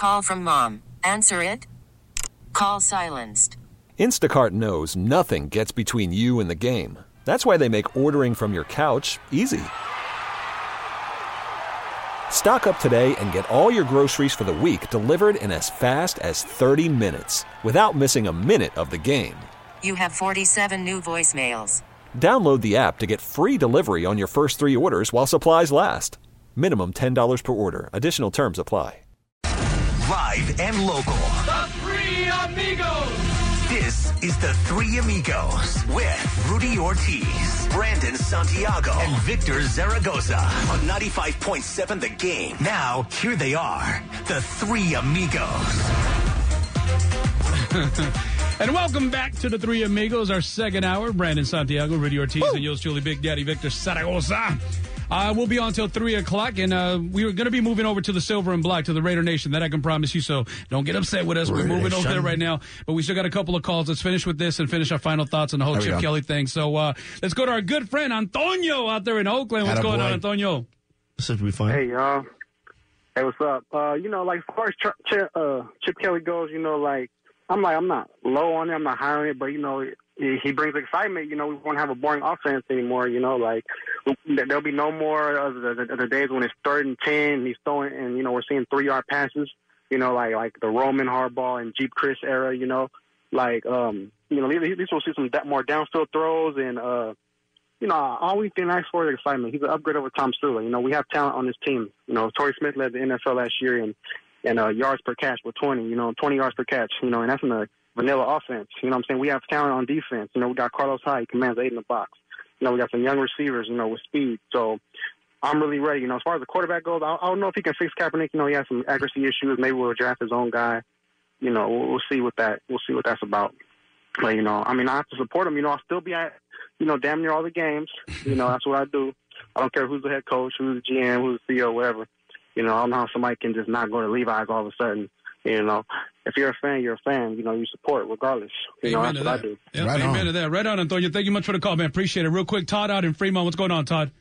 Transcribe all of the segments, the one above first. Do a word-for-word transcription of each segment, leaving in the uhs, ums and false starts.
Call from mom. Answer it. Call silenced. Instacart knows nothing gets between you and the game. That's why they make ordering from your couch easy. Stock up today and get all your groceries for the week delivered in as fast as thirty minutes without missing a minute of the game. You have forty-seven new voicemails. Download the app to get free delivery on your first three orders while supplies last. Minimum ten dollars per order. Additional terms apply. Live and local. The Three Amigos. This is The Three Amigos with Rudy Ortiz, Brandon Santiago, and Victor Zaragoza on ninety-five point seven The Game. Now, here they are, The Three Amigos. And welcome back to The Three Amigos, our second hour. Brandon Santiago, Rudy Ortiz, Woo! And yours truly, Big Daddy Victor Zaragoza. Uh, we'll be on until three o'clock, and uh, we are going to be moving over to the Silver and Black, to the Raider Nation. That I can promise you, so don't get upset with us. Raider We're moving Nation. Over there right now, but we still got a couple of calls. Let's finish with this and finish our final thoughts on the whole there Chip Kelly thing. So uh, let's go to our good friend, Antonio, out there in Oakland. What's going on, Antonio? This will be fun. Hey, y'all. Hey, what's up? Uh, you know, like, as far as Ch- Ch- uh, Chip Kelly goes, you know, like, I'm like, I'm not low on it, I'm not high on it, but, you know, he brings excitement. You know, we won't have a boring offense anymore. You know, like there'll be no more of the, the, the days when it's third and ten and he's throwing, and you know we're seeing three yard passes. You know, like like the Roman Harbaugh and Jeep Chris era. You know, like um, you know, at least we'll see some more downfield throws and uh, you know, all we can ask for is excitement. He's an upgrade over Tom Sula. You know, we have talent on this team. You know, Torrey Smith led the N F L last year and and uh, yards per catch with twenty. You know, twenty yards per catch. You know, and that's in the vanilla offense. You know what I'm saying? We have talent on defense. You know, we got Carlos Hyde, commands eight in the box. You know, we got some young receivers, you know, with speed. So I'm really ready. You know, as far as the quarterback goes, I, I don't know if he can fix Kaepernick. You know, he has some accuracy issues. Maybe we'll draft his own guy. You know, we'll, we'll see what that, we'll see what that's about. But, you know, I mean, I have to support him. You know, I'll still be at, you know, damn near all the games. You know, that's what I do. I don't care who's the head coach, who's the G M, who's the C E O, whatever. You know, I don't know how somebody can just not go to Levi's all of a sudden. You know, if you're a fan, you're a fan. You know, you support regardless. You Amen know, that's what that. I do. Yep, right amen on. to that. Right on, Antonio. Thank you much for the call, man. Appreciate it. Real quick, Todd out in Fremont. What's going on, Todd?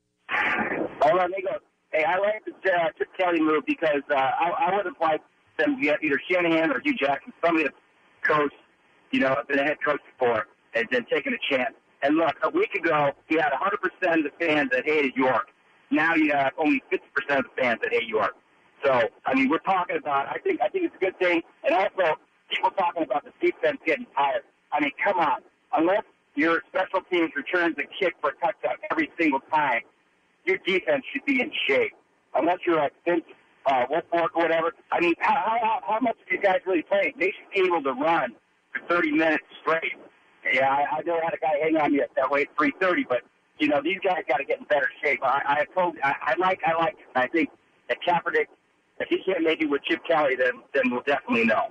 Hola, amigo. Hey, I like this uh, Chip Kelly move because uh, I, I would have liked them to get either Shanahan or Hugh Jackson, somebody that's coached, you know, been a head coach before, and then taking a chance. And look, a week ago, you had one hundred percent of the fans that hated York. Now you have only fifty percent of the fans that hate York. So, I mean, we're talking about, I think I think it's a good thing. And also, people talking about the defense getting tired. I mean, come on. Unless your special teams returns a kick for a touchdown every single time, your defense should be in shape. Unless you're like Vince uh, Wilfork or whatever. I mean, how, how, how much are you guys really playing? They should be able to run for thirty minutes straight. Yeah, I, I know I had a guy hang on me at that way at three thirty, but, you know, these guys got to get in better shape. I, I told, I, I like, I like it. I think that Kaepernick, if he can't make it with Chip Kelly, then then we'll definitely know.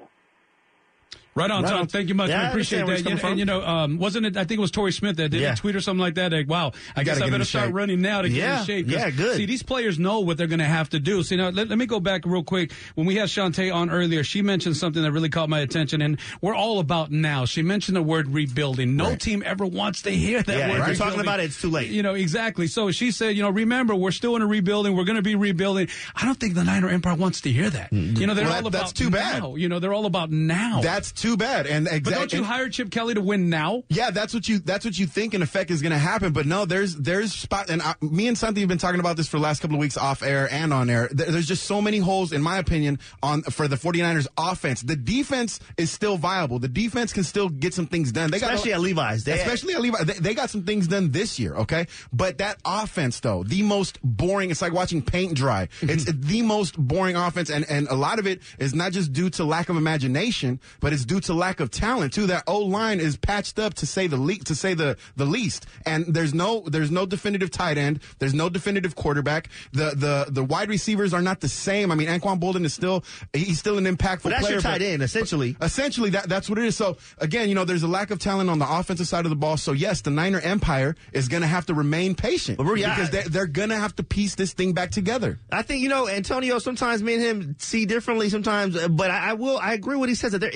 Right on, Right Tom. on. Thank you much. Yeah, we I appreciate understand where that. he's And, coming and, you know, um, wasn't it, I think it was Torrey Smith that did Yeah. a tweet or something like that. Like, wow, I guess gotta I get better in start shape. running now to Yeah. get in shape. 'Cause, Yeah, good. See, these players know what they're going to have to do. See, now, let, let me go back real quick. When we had Shantae on earlier, she mentioned something that really caught my attention, and we're all about now. She mentioned the word rebuilding. No Right. team ever wants to hear that Yeah, word if you're rebuilding. talking about it, it's too late. You know, exactly. So she said, you know, remember, we're still in a rebuilding. We're going to be rebuilding. I don't think the Niner Empire wants to hear that. You know, they're Well, all that- about that's too bad. now. You know, they're all about now. That's too bad. And but exactly. don't you hire Chip Kelly to win now? Yeah, that's what you that's what you think in effect is going to happen. But no, there's there's spot, and I, me and Santi have been talking about this for the last couple of weeks off air and on air. There, there's just so many holes, in my opinion, on for the 49ers offense. The defense is still viable. The defense can still get some things done. They Especially got, at Levi's. They, especially at Levi's. They, they got some things done this year, okay? But that offense, though, the most boring. It's like watching paint dry. It's the most boring offense, and and a lot of it is not just due to lack of imagination, but it's due to lack of talent too. That O line is patched up to say the le- to say the the least, and there's no there's no definitive tight end, there's no definitive quarterback. The the the wide receivers are not the same. I mean, Anquan Bolden is still he's still an impactful But that's player. your tight but- end, essentially. Essentially, that that's what it is. So again, you know, there's a lack of talent on the offensive side of the ball. So yes, the Niner Empire is going to have to remain patient But we're- yeah. because they're, they're going to have to piece this thing back together. I think, you know, Antonio, sometimes me and him see differently sometimes, uh, but I, I will, I agree with what he says that there is some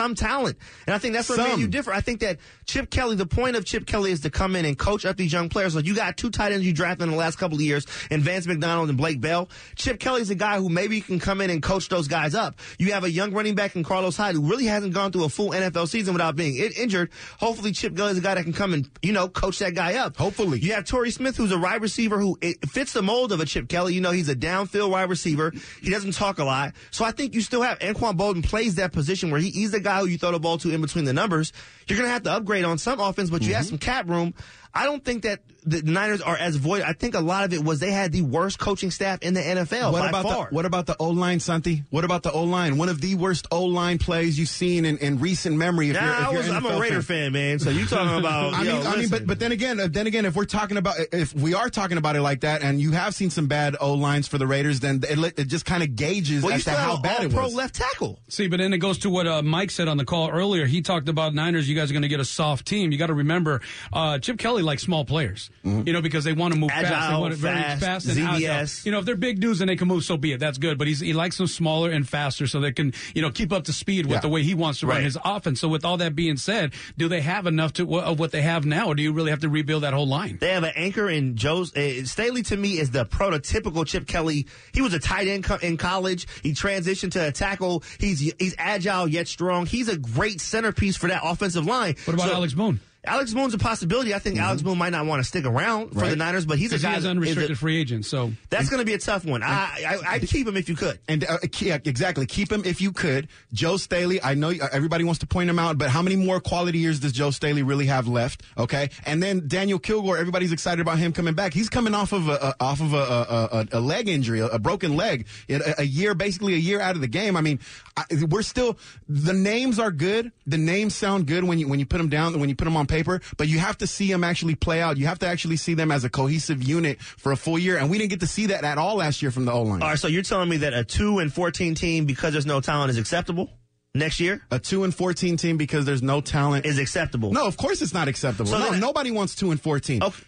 some talent. And I think that's what Some. made you different. I think that Chip Kelly, the point of Chip Kelly is to come in and coach up these young players. Like you got two tight ends you drafted in the last couple of years in Vance McDonald and Blake Bell. Chip Kelly's a guy who maybe can come in and coach those guys up. You have a young running back in Carlos Hyde who really hasn't gone through a full N F L season without being in- injured. Hopefully Chip Kelly's a guy that can come and, you know, coach that guy up. Hopefully. You have Torrey Smith, who's a wide receiver who it fits the mold of a Chip Kelly. You know, he's a downfield wide receiver. He doesn't talk a lot. So I think you still have Anquan Bolden plays that position where he, he's the guy who you throw the ball to in between the numbers. You're going to have to upgrade on some offense, but you mm-hmm. have some cap room. I don't think that the Niners are as void. I think a lot of it was they had the worst coaching staff in the N F L what by about far. The, what about the O-line, Santi? What about the O-line? One of the worst O-line plays you've seen in, in recent memory. If nah, you're, if I you're was, N F L I'm a Raider fan, man. So you talking about? I yo, mean, I mean, but but then again, uh, then again, if we're talking about, if we are talking about it like that, and you have seen some bad O-lines for the Raiders, then it, it just kind of gauges well, as to how bad it was. Pro left tackle. See, but then it goes to what uh, Mike said on the call earlier. He talked about Niners. You guys are going to get a soft team. You got to remember, uh, Chip Kelly likes small players. Mm-hmm. You know, because they want to move Agile, fast. They want it very fast, fast and Z B S. agile. You know, if they're big dudes and they can move, so be it. That's good. But he's, he likes them smaller and faster so they can, you know, keep up to speed with yeah. the way he wants to run right. his offense. So with all that being said, do they have enough to of what they have now, or do you really have to rebuild that whole line? They have an anchor in Joe's. Uh, Staley, to me, is the prototypical Chip Kelly. He was a tight end co- in college. He transitioned to a tackle. He's he's agile yet strong. He's a great centerpiece for that offensive line. What about so, Alex Boone? Alex Boone's a possibility. I think mm-hmm. Alex Boone might not want to stick around for right. the Niners, but he's a guy. He has unrestricted a, free agent, so that's going to be a tough one. I, I I'd keep him if you could. And uh, yeah, exactly, keep him if you could. Joe Staley, I know everybody wants to point him out, but how many more quality years does Joe Staley really have left? Okay, and then Daniel Kilgore, everybody's excited about him coming back. He's coming off of a, a off of a, a, a, a leg injury, a, a broken leg, a, a year, basically a year out of the game. I mean, I, we're still the names are good. The names sound good when you when you put them down, when you put them on paper, but you have to see them actually play out. You have to actually see them as a cohesive unit for a full year, and we didn't get to see that at all last year from the O-line. All right, so you're telling me that a two and fourteen team because there's no talent is acceptable next year? A two and fourteen team because there's no talent is acceptable. No, of course it's not acceptable. So no, then, nobody wants two and fourteen. Okay.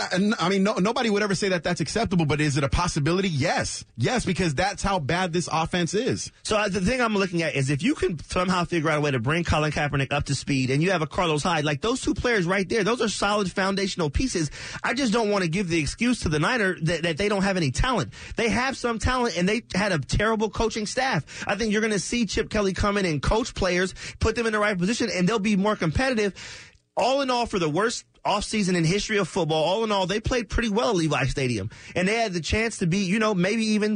I mean, no, nobody would ever say that that's acceptable, but is it a possibility? Yes. Yes, because that's how bad this offense is. So uh, the thing I'm looking at is if you can somehow figure out a way to bring Colin Kaepernick up to speed and you have a Carlos Hyde, like those two players right there, those are solid foundational pieces. I just don't want to give the excuse to the Niner that, that they don't have any talent. They have some talent and they had a terrible coaching staff. I think you're going to see Chip Kelly come in and coach players, put them in the right position, and they'll be more competitive. All in all, for the worst offseason in history of football, all in all, they played pretty well at Levi Stadium. And they had the chance to be, you know, maybe even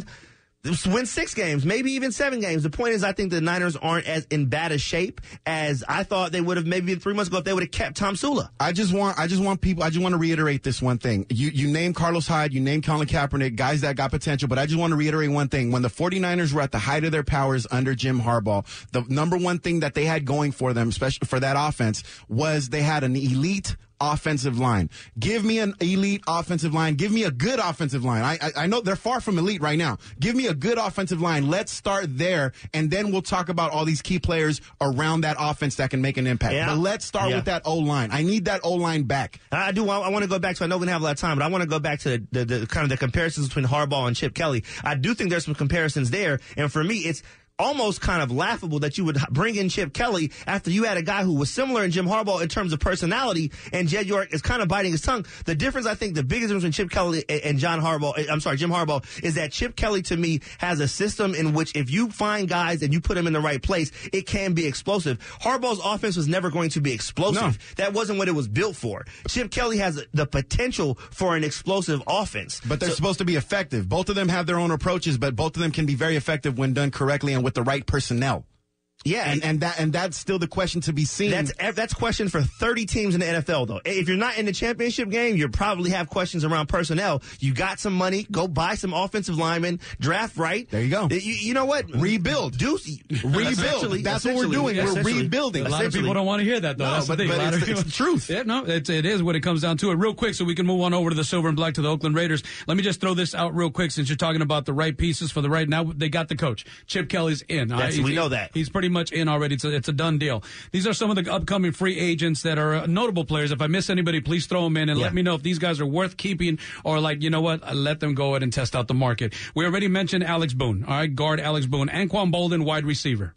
win six games, maybe even seven games. The point is, I think the Niners aren't as in bad a shape as I thought they would have maybe three months ago if they would have kept Tom Sula. I just want, I just want people, I just want to reiterate this one thing. You, you named Carlos Hyde, you named Colin Kaepernick, guys that got potential, but I just want to reiterate one thing. When the 49ers were at the height of their powers under Jim Harbaugh, the number one thing that they had going for them, especially for that offense, was they had an elite offensive line. Give me an elite offensive line. Give me a good offensive line. I, I I know they're far from elite right now. Give me a good offensive line. Let's start there, and then we'll talk about all these key players around that offense that can make an impact. Yeah. But let's start yeah. with that O-line. I need that O-line back. I do. I, I want to go back to, I know we're going to have a lot of time, but I want to go back to the, the, the kind of the comparisons between Harbaugh and Chip Kelly. I do think there's some comparisons there, and for me, it's almost kind of laughable that you would bring in Chip Kelly after you had a guy who was similar in Jim Harbaugh in terms of personality, and Jed York is kind of biting his tongue. The difference, I think, the biggest difference between Chip Kelly and John Harbaugh, I'm sorry, Jim Harbaugh, is that Chip Kelly, to me, has a system in which if you find guys and you put them in the right place, it can be explosive. Harbaugh's offense was never going to be explosive. No. That wasn't what it was built for. Chip Kelly has the potential for an explosive offense. But they're so, supposed to be effective. Both of them have their own approaches, but both of them can be very effective when done correctly and with the right personnel. Yeah, and, and that and that's still the question to be seen. That's that's question for thirty teams in the N F L, though. If you're not in the championship game, you probably have questions around personnel. You got some money, go buy some offensive linemen, draft right. There you go. You, you know what? Rebuild. Do rebuild. That's what we're doing. We're rebuilding. A lot of people don't want to hear that, though. No, that's but, the thing. but it's, of, it's the truth. Yeah, no, it's, it is when it comes down to it. Real quick, so we can move on over to the silver and black to the Oakland Raiders. Let me just throw this out real quick since you're talking about the right pieces for the right. Now they got the coach. Chip Kelly's in. Yes, right? we know that. He's pretty much in already. It's a, it's a done deal. These are some of the upcoming free agents that are uh, notable players. If I miss anybody, please throw them in and yeah. let me know if these guys are worth keeping or, like, you know what, uh, let them go ahead and test out the market. We already mentioned Alex Boone. All right, guard Alex Boone. Anquan Bolden, wide receiver.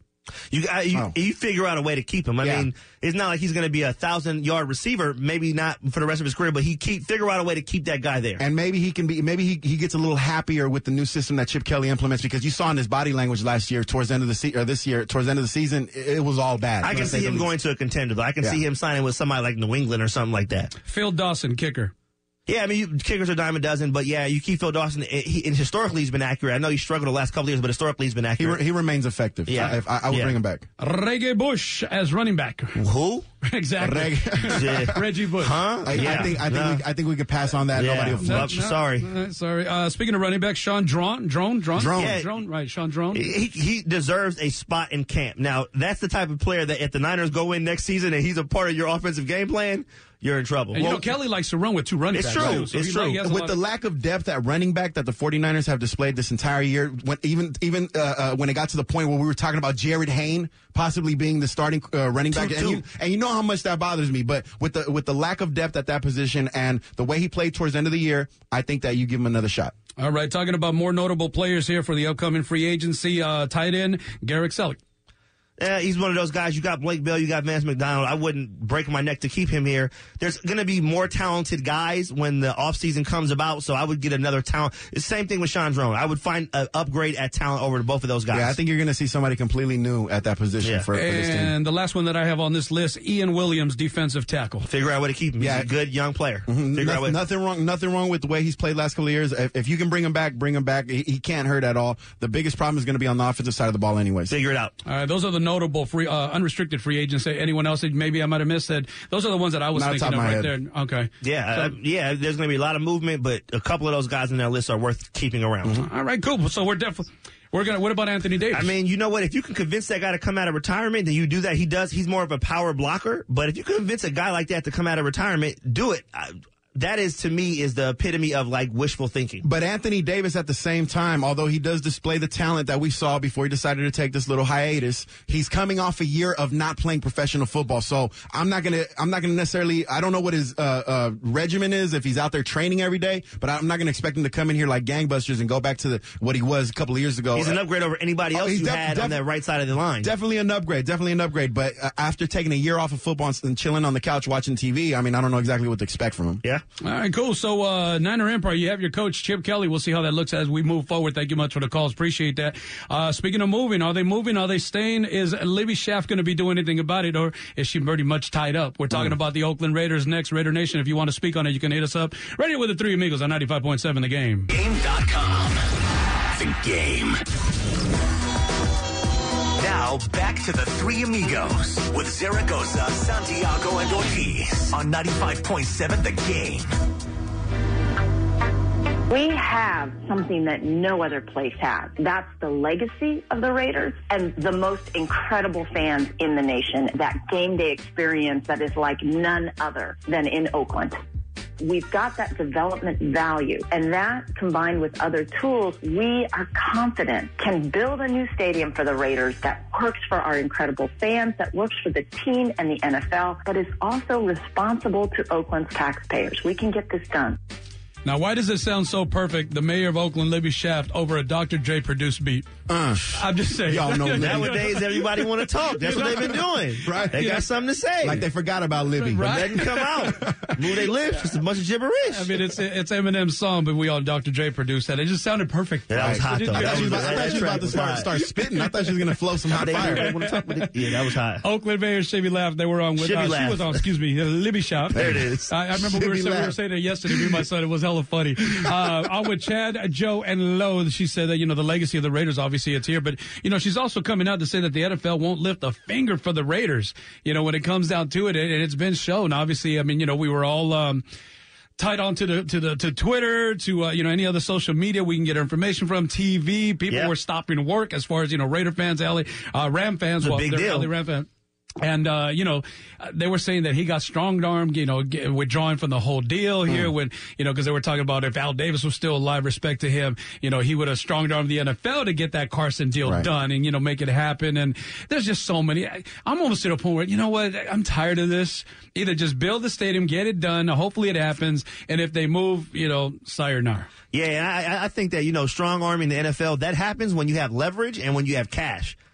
You uh, you, Oh. you figure out a way to keep him. I Yeah. mean, it's not like he's going to be a thousand yard receiver. Maybe not for the rest of his career, but he keep figure out a way to keep that guy there. And maybe he can be, maybe he, he gets a little happier with the new system that Chip Kelly implements, because you saw in his body language last year, towards the end of the se- or this year, towards the end of the season, it, it was all bad. I can see him going to a contender, though. I can Yeah. see him signing with somebody like New England or something like that. Phil Dawson, kicker. Yeah, I mean, you, kickers are dime a dozen, but yeah, you keep Phil Dawson. He, and historically, he's been accurate. I know he struggled the last couple of years, but historically, he's been He, accurate. re- he remains effective. Yeah. I, if I, I would Yeah. bring him back. Reggie Bush as running back. Who? Exactly. Reg- Yeah. Reggie Bush. Huh? I, yeah. I think I think No. we, I think we could pass on that. Yeah. Nobody will No. flinch. sorry. All right, sorry. Uh, speaking of running back, Sean Drone, Drone, Drone, Drone. Yeah. Drone, right? Sean Drone. He, he deserves a spot in camp. Now, that's the type of player that if the Niners go in next season and he's a part of your offensive game plan, you're in trouble. And you Well, know, Kelly likes to run with two running It's backs. true. Too, so It's he true. like- he has a With lot the of- lack of depth at running back that the 49ers have displayed this entire year, when, even even uh, uh, when it got to the point where we were talking about Jared Hayne possibly being the starting uh, running back, True, and too. you, and you know how much that bothers me. But with the with the lack of depth at that position and the way he played towards the end of the year, I think that you give him another shot. All right, talking about more notable players here for the upcoming free agency. Uh, tight end Garrett Selleck. Eh, he's one of those guys. You got Blake Bell, you got Vance McDonald. I wouldn't break my neck to keep him here. There's going to be more talented guys when the offseason comes about, so I would get another talent. It's the same thing with Sean Drone. I would find an upgrade at talent over to both of those guys. Yeah, I think you're going to see somebody completely new at that position Yeah. for, for this team. And the last one that I have on this list, Ian Williams, defensive tackle. Figure out a way to keep him. He's Yeah. a good young player. Figure out a Nothing, way. nothing wrong. Nothing wrong with the way he's played last couple of years. If, if you can bring him back, bring him back. He, he can't hurt at all. The biggest problem is going to be on the offensive side of the ball, anyways. Figure it out. All right, those are the notable free, uh, unrestricted free agents. Anyone else that maybe I might have missed? That those are the ones that I was Not off the thinking of top right of my there. Okay. Yeah, So- uh, yeah. There's going to be a lot of movement, but a couple of those guys in that list are worth keeping around. All right, cool. So we're definitely we're gonna. What about Anthony Davis? I mean, you know what? If you can convince that guy to come out of retirement, then you do that. He does. He's more of a power blocker. But if you can convince a guy like that to come out of retirement, do it. I, that is, to me, is the epitome of like wishful thinking. But Anthony Davis, at the same time, although he does display the talent that we saw before he decided to take this little hiatus, he's coming off a year of not playing professional football. So I'm not gonna, I'm not gonna necessarily, I don't know what his uh, uh, regimen is if he's out there training every day. But I'm not gonna expect him to come in here like gangbusters and go back to the, what he was a couple of years ago. He's an upgrade over anybody Oh, else he's you def- had def- on that right side of the line. Definitely an upgrade. Definitely an upgrade. But uh, after taking a year off of football and chilling on the couch watching T V, I mean, I don't know exactly what to expect from him. Yeah. All right, cool. So, uh, Niner Empire, you have your coach, Chip Kelly. We'll see how that looks as we move forward. Thank you much for the calls. Appreciate that. Uh, speaking of moving, are they moving? Are they staying? Is Libby Shaft going to be doing anything about it, or is she pretty much tied up? We're talking mm. about the Oakland Raiders next. Raider Nation, if you want to speak on it, you can hit us up. Right here with the Three Amigos on ninety-five point seven The Game. Game dot com. The Game. Now, back to the Three Amigos with Zaragoza, Santiago, and Ortiz on ninety-five point seven The Game. We have something that no other place has. That's the legacy of the Raiders and the most incredible fans in the nation. That game day experience that is like none other than in Oakland. We've got that development value, and that combined with other tools, we are confident can build a new stadium for the Raiders that works for our incredible fans, that works for the team and the N F L, but is also responsible to Oakland's taxpayers. We can get this done. Now, why does it sound so perfect? The mayor of Oakland, Libby Shaft, over a Doctor Dre produced beat. Uh, I'm just saying. Y'all know nowadays everybody want to talk. That's what they've been doing. Right? They Yeah. got something to say. Like they forgot about Libby. Right. Let them come out. Move their lips. It's a bunch of gibberish. I mean, it's it's Eminem's song, but we all Doctor Dre produced that. It just sounded perfect. Yeah, that was hot, though. I That thought she was was- about, I thought that she was about track to was start, hot. start spitting. I thought she was going to flow some hot They- fire. they wanna talk with it. Yeah, that was hot. Oakland Mayor Shibby Laugh, they were on with Shibby uh, Laugh. She was on, excuse me, uh, Libby Shaft. There it is. I, I remember we were, Shibby saying, we were Laugh. saying that yesterday, me and my son. It was hella funny. Uh, I'm with Chad, Joe, and Lo. She said that, you know, the legacy of the Raiders, obviously it's here. But, you know, she's also coming out to say that the N F L won't lift a finger for the Raiders, you know, when it comes down to it. And it's been shown. Obviously, I mean, you know, we were all um, tied on to the to the to Twitter, to uh, you know, any other social media we can get our information from. T V, people Yeah. were stopping work as far as, you know, Raider fans, L A, uh, Ram fans. It's a well, big they're deal. L A Ram fans. And, uh, you know, they were saying that he got strong-armed, you know, get, withdrawing from the whole deal here Mm. when, you know, because they were talking about if Al Davis was still alive, respect to him, you know, he would have strong-armed the N F L to get that Carson deal Right. done and, you know, make it happen. And there's just so many. I, I'm almost to the point where, you know what, I'm tired of this. Either just build the stadium, get it done. Hopefully it happens. And if they move, you know, sayonara. Yeah, and I, I think that, you know, strong arming the N F L, that happens when you have leverage and when you have cash. Yeah.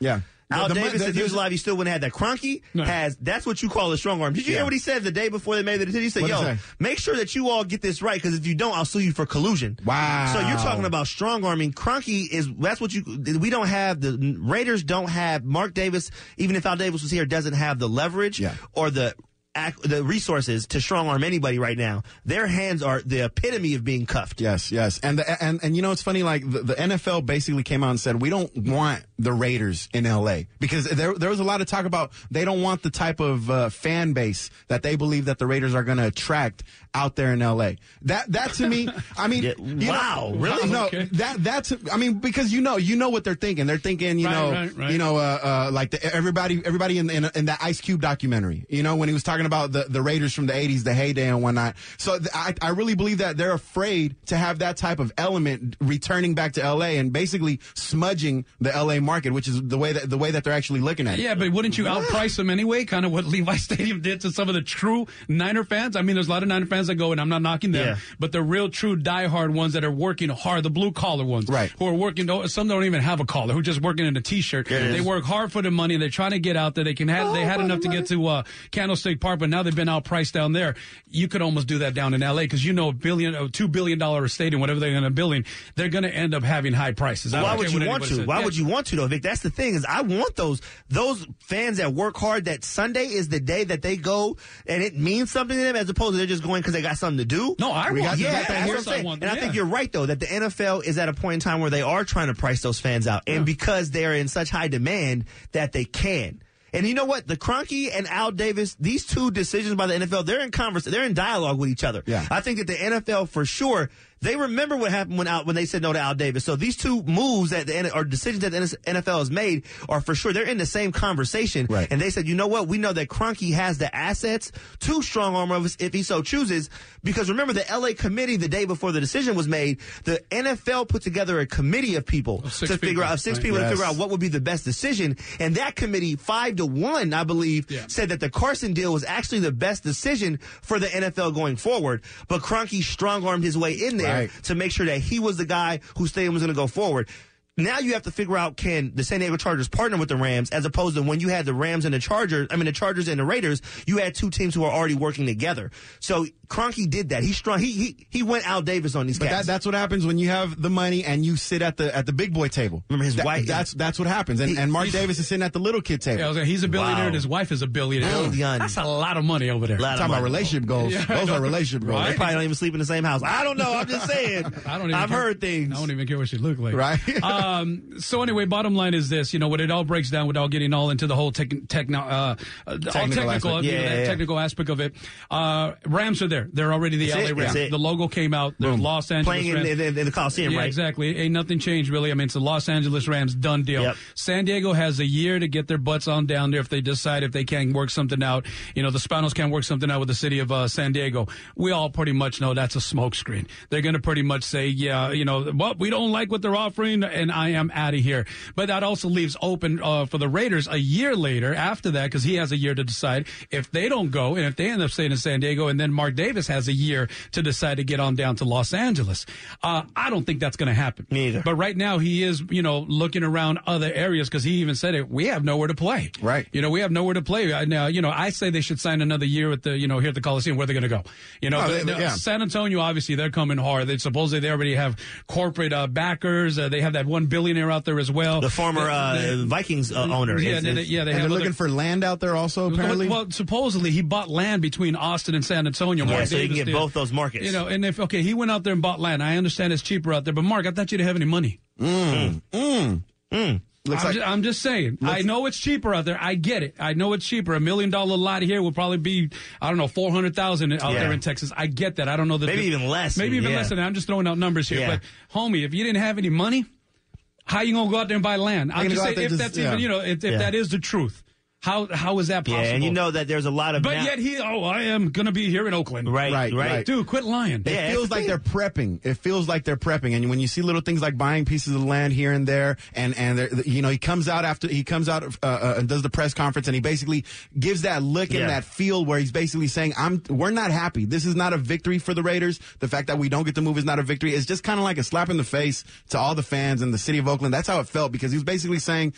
Al the, Davis, the, if he was alive, he still wouldn't have that. Kroenke No. has, that's what you call a strong arm. Did you Yeah. hear what he said the day before they made the decision? He said, What'd he yo, say? make sure that you all get this right, because if you don't, I'll sue you for collusion. Wow. So you're talking about strong arming. Kroenke is, that's what you, we don't have, the Raiders don't have, Mark Davis, even if Al Davis was here, doesn't have the leverage Yeah. or the the resources to strong arm anybody right now. Their hands are the epitome of being cuffed. Yes, yes. And the, and and you know it's funny, like the, the N F L basically came out and said we don't want the Raiders in L A, because there there was a lot of talk about they don't want the type of uh, fan base that they believe that the Raiders are going to attract out there in L A. That that to me, I mean, Yeah, you wow, know, really? No, Okay. that that's I mean, because you know you know what they're thinking. They're thinking, you Right, know, right, right. you know, uh, uh, like the, everybody everybody in, in in that Ice Cube documentary, you know, when he was talking about the the Raiders from the eighties, the heyday and whatnot. So th- I, I really believe that they're afraid to have that type of element returning back to L A and basically smudging the L A market, which is the way that the way that they're actually looking at it. Yeah, but wouldn't you outprice them anyway? Kind of what Levi Stadium did to some of the true Niner fans. I mean, there's a lot of Niner fans that go, and I'm not knocking them, Yeah. but the real true diehard ones that are working hard, the blue collar ones, Right. who are working. Some don't even have a collar, who are just working in a t-shirt. it They is. work hard for the money, and they're trying to get out there. They can have. They had enough to get to uh, Candlestick Park, but now they've been outpriced down there. You could almost do that down in L A, because you know a billion, a two billion dollar stadium, whatever they're going to building, they're going to end up having high prices. I Why don't would care you what want anybody to? says. Why Yeah. would you want to, though, Vic? That's the thing, is I want those those fans that work hard, that Sunday is the day that they go and it means something to them, as opposed to they're just going because they got something to do. No, I We want got- Yeah, got that's that what here. I'm saying. want And them, I think yeah. you're right, though, that the N F L is at a point in time where they are trying to price those fans out. And because they are in such high demand that they can. And you know what? The Kroenke and Al Davis, these two decisions by the N F L, they're in converse, they're in dialogue with each other. Yeah. I think that the N F L, for sure, they remember what happened when Al, when they said no to Al Davis. So these two moves that the N- or decisions that the N F L has made are for sure, they're in the same conversation. Right. And they said, you know what? We know that Kroenke has the assets to strong arm us if he so chooses. Because remember, the L A committee, the day before the decision was made, the N F L put together a committee of people Of six to figure people, out, of six right? people to Yes. figure out what would be the best decision. And that committee, five to one, I believe, Yeah. said that the Carson deal was actually the best decision for the N F L going forward. But Kroenke strong-armed his way in there Right. to make sure that he was the guy whose stadium was going to go forward. Now you have to figure out, can the San Diego Chargers partner with the Rams, as opposed to when you had the Rams and the Chargers, I mean the Chargers and the Raiders, you had two teams who are already working together. So Kroenke did that. He strong. He he he went Al Davis on these But cats. that, that's what happens when you have the money and you sit at the at the big boy table. Remember his That- wife- That's that's what happens. And, He- and Mark he's- Davis is sitting at the little kid table. Yeah, I was like, he's a billionaire Wow. and his wife is a billionaire. Billion. That's a lot of money over there. Lot of Talking about money. relationship goals. Yeah, I Those know. are relationship goals. Right. They probably don't even sleep in the same house. I don't know. I'm just saying. I don't even I've care. heard things. I don't even care what she looked like. Right. um, so anyway, bottom line is this: you know, what it all breaks down, without getting all into the whole tech, techno, uh, uh, all technical, aspect. you know, Yeah, that yeah. technical aspect of it. Uh, Rams are there; they're already the That's L A it, Rams. that's it. The logo came out. There's Boom. Los Angeles Playing in, Rams. in, in the Coliseum, Yeah, right? exactly. Ain't nothing changed really. I mean, it's the Los Angeles Rams, done deal. Yep. San Diego has a year to get their butts on down there if they decide if they can work something out. You know, the Spanos can work something out with the city of uh, San Diego. We all pretty much know that's a smokescreen. They're going to pretty much say, yeah, you know, well, we don't like what they're offering, and I am out of here. But that also leaves open uh, for the Raiders a year later after that, because he has a year to decide if they don't go, and if they end up staying in San Diego, and then Mark Davis has a year to decide to get on down to Los Angeles. Uh, I don't think that's going to happen. Me either. But right now he is, you know, looking around other areas, because he even said it. We have nowhere to play. Right. You know, we have nowhere to play. I, now, you know, I say they should sign another year at the, you know, here at the Coliseum. Where they're going to go? You know, Oh, the- they- the- yeah. San Antonio, obviously, they're coming hard. They supposedly they already have corporate uh, backers. Uh, they have that one billionaire out there as well. The former uh, The- Vikings uh, owner. Yeah, is- they, is- yeah, they And have they're other- looking for land out there also, apparently. well, supposedly he bought land between Austin and San Antonio. Yeah, Mark so you can Davis get did. both those markets. You know, and if okay, he went out there and bought land. I understand it's cheaper out there, but Mark, I thought you didn't have any money. Mm. Mm. Mm. Looks I'm, like just, I'm just saying. I know it's cheaper out there. I get it. I know it's cheaper. A million dollar lot here will probably be, I don't know, four hundred thousand out Yeah. there in Texas. I get that. I don't know the Maybe even less. Maybe even Yeah. less than that. I'm just throwing out numbers here. Yeah. But homie, if you didn't have any money, how you gonna go out there and buy land? I'm gonna just go out saying there if just- that's yeah. even, you know, if, if Yeah. that is the truth. How how is that yeah, possible? and you know that there's a lot of. But now- yet he, oh, I am gonna be here in Oakland. right, Right, right, right. Dude, quit lying. It Yeah, feels that's like the they're prepping. It feels like they're prepping, and when you see little things like buying pieces of land here and there, and and they're- you know he comes out after he comes out uh, uh, and does the press conference, and he basically gives that look Yeah. and that feel where he's basically saying, "I'm we're not happy. This is not a victory for the Raiders. The fact that we don't get to move is not a victory. It's just kind of like a slap in the face to all the fans in the city of Oakland." That's how it felt, because he was basically saying,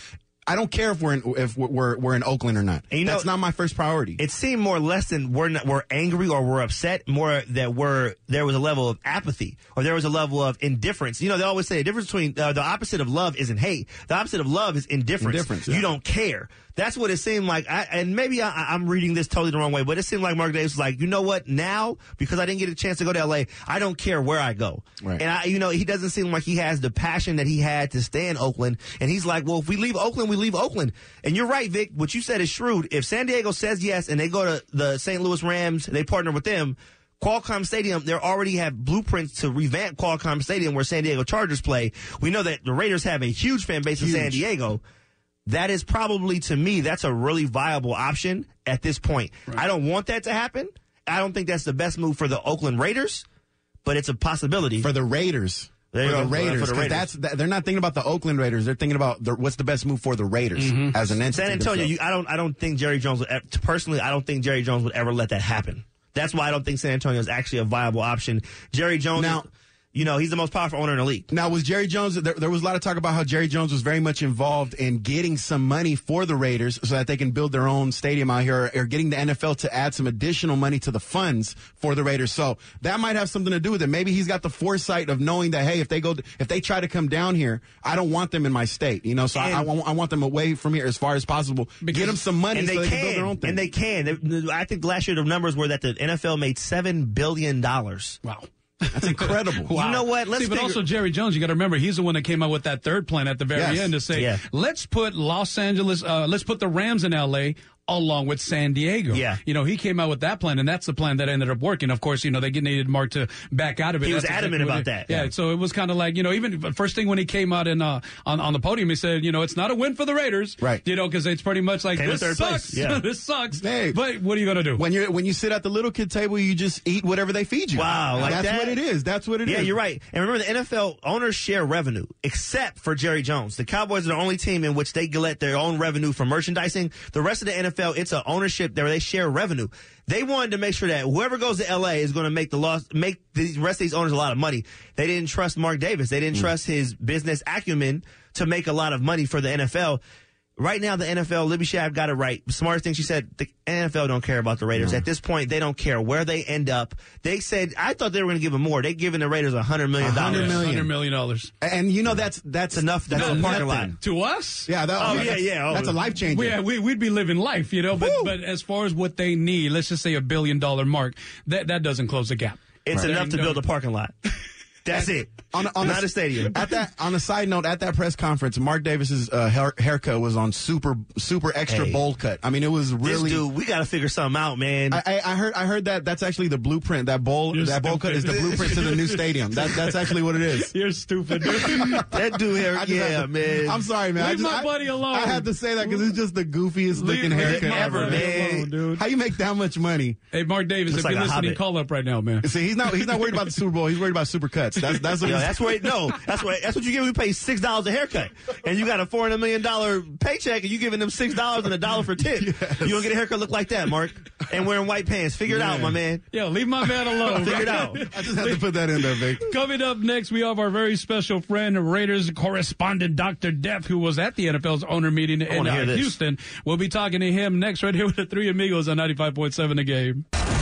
I don't care if we're in, if we're we're in Oakland or not. And you know, that's not my first priority. It seemed more less than we're not, we're angry or we're upset, more that we're there was a level of apathy or there was a level of indifference. You know, they always say the difference between uh, the opposite of love isn't hate. The opposite of love is indifference. Indifference, yeah. You don't care. That's what it seemed like. I, and maybe I, I'm reading this totally the wrong way, but it seemed like Mark Davis was like, you know what? Now, because I didn't get a chance to go to L A, I don't care where I go. Right. And I, you know, he doesn't seem like he has the passion that he had to stay in Oakland. And he's like, well, if we leave Oakland, we leave Oakland. And you're right, Vic. What you said is shrewd. If San Diego says yes and they go to the Saint Louis Rams, they partner with them, Qualcomm Stadium, they already have blueprints to revamp Qualcomm Stadium where San Diego Chargers play. We know that the Raiders have a huge fan base Huge. in San Diego. That is probably, to me, that's a really viable option at this point. Right. I don't want that to happen. I don't think that's the best move for the Oakland Raiders, but it's a possibility. For the Raiders. There you for go. the Raiders. For the Raiders. That's, that, they're not thinking about the Oakland Raiders. They're thinking about the, what's the best move for the Raiders mm-hmm. as an entity. San Antonio, you, I don't I don't think Jerry Jones would, personally, I don't think Jerry Jones would ever let that happen. That's why I don't think San Antonio is actually a viable option. Jerry Jones, now, is, you know, he's the most powerful owner in the league. Now, was Jerry Jones, there, there was a lot of talk about how Jerry Jones was very much involved in getting some money for the Raiders so that they can build their own stadium out here, or, or getting the N F L to add some additional money to the funds for the Raiders. So that might have something to do with it. Maybe he's got the foresight of knowing that, hey, if they go, if they try to come down here, I don't want them in my state, you know, so I, I, I want them away from here as far as possible. Get them some money and so they, they can, can build their own thing. And they can. I think last year the numbers were that the N F L made seven billion dollars. Wow. That's incredible. Wow. You know what? Let's See, but figure- also Jerry Jones, you got to remember, he's the one that came out with that third plan at the very Yes. end to say, Yeah. let's put Los Angeles, uh, let's put the Rams in L A along with San Diego. Yeah. You know, he came out with that plan, and that's the plan that ended up working. Of course, you know, they needed Mark to back out of it. He was That's adamant exactly about what that. it- Yeah, Yeah. so it was kind of like, you know, even the first thing when he came out in, uh, on, on the podium, he said, you know, it's not a win for the Raiders. Right. You know, because it's pretty much like, Came in this third place. sucks. Yeah. This sucks. Hey. But what are you going to do? When you when you sit at the little kid table, you just eat whatever they feed you. Wow, like that's that? what it is. That's what it is. Yeah, you're right. And remember, the N F L owners share revenue, except for Jerry Jones. The Cowboys are the only team in which they get their own revenue from merchandising. The rest of the N F L, it's an ownership where they share revenue. They wanted to make sure that whoever goes to L A is going to make the loss, make the rest of these owners a lot of money. They didn't trust Mark Davis. They didn't mm. trust his business acumen to make a lot of money for the N F L. Right now, the N F L, Libby Schaaf got it right. The smartest thing she said, the N F L don't care about the Raiders. Mm. At this point, they don't care where they end up. They said, I thought they were going to give them more. They're giving the Raiders one hundred million dollars. one hundred million. one hundred million dollars. And you know that's that's enough. That's No, a parking nothing. lot. To us? Yeah, that, Oh, yeah, yeah, that's, yeah. Oh. That's a life changer. We, yeah, we, we'd be living life, you know, but, but as far as what they need, let's just say a billion dollar mark, that, that doesn't close the gap. It's Right. enough to No. build a parking lot. That's it. On, on Not a stadium. At that, on a side note, at that press conference, Mark Davis's uh, hair, haircut was on super, super extra Hey. bowl cut. I mean, it was really. This dude, we got to figure something out, man. I, I, I heard, I heard that that's actually the blueprint. That bowl, You're that bowl cut is the stupid. blueprint to the new stadium. That, that's actually what it is. You're stupid. that dude here, I just yeah, had to- man. I'm sorry, man. I Leave just, my I, buddy alone. I had to say that because it's just the goofiest Leave- looking leave haircut my ever, buddy man. alone, dude. How you make that much money? Hey, Mark Davis, Looks if like you're a listening, hobbit. call up right now, man. See, he's not, he's not worried about the Super Bowl. He's worried about super cuts. That's, that's what Yo, he's, that's where no, that's what that's what you give. We pay six dollars a haircut, and you got a four hundred million dollar paycheck, and you giving them six dollars and a dollar for tip. Yes. You don't get a haircut look like that, Mark, and wearing white pants. Figure it out, my man. Yo, leave my man alone. Figure it out. I just had to put that in there, Vic. Coming up next, we have our very special friend, Raiders correspondent Doctor Depp, who was at the N F L's owner meeting in wanna hear uh, this. Houston. We'll be talking to him next right here with the Three Amigos on ninety-five point seven The Game.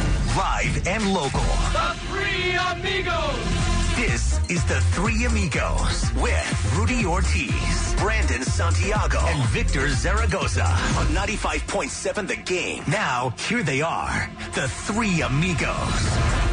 Live and local. The Three Amigos. This is the Three Amigos with Rudy Ortiz, Brandon Santiago, and Victor Zaragoza on ninety-five point seven The Game. Now, here they are, the Three Amigos.